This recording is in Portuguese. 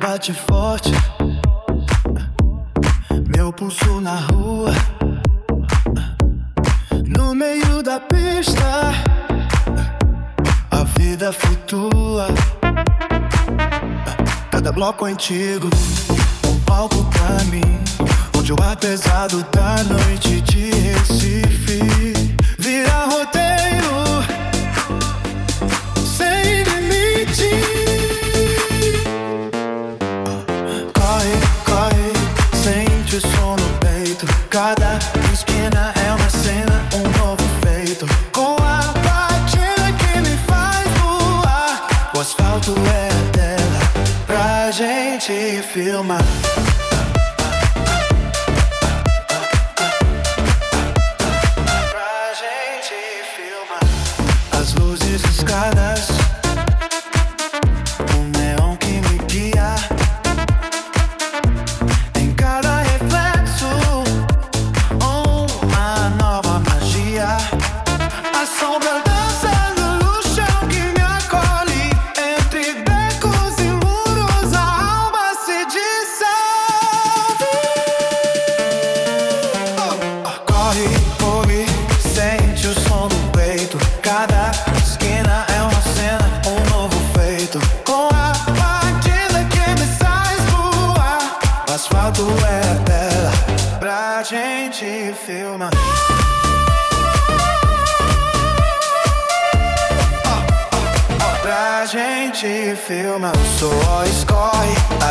bate forte, meu pulso na rua, no meio da pista, a vida flutua. Cada bloco antigo, um palco pra mim, onde o ar pesado da noite de Recife vira roteiro sem limite. Corre, corre, sente o som no peito. Cada esquina é uma cena, um novo feito. Com a batida que me faz voar, o asfalto é a tela pra gente filmar. Escadas, um neon que me guia. Em cada reflexo, uma nova magia. A sombra dança no chão que me acolhe. Entre becos e muros, a alma se dissolve. Corre, corre, sente o som do peito. Cada esquina é uma cena, um novo feito. Com a batida que me faz voar, o asfalto é a tela pra gente filmar. Pra gente filmar. O suor escorre,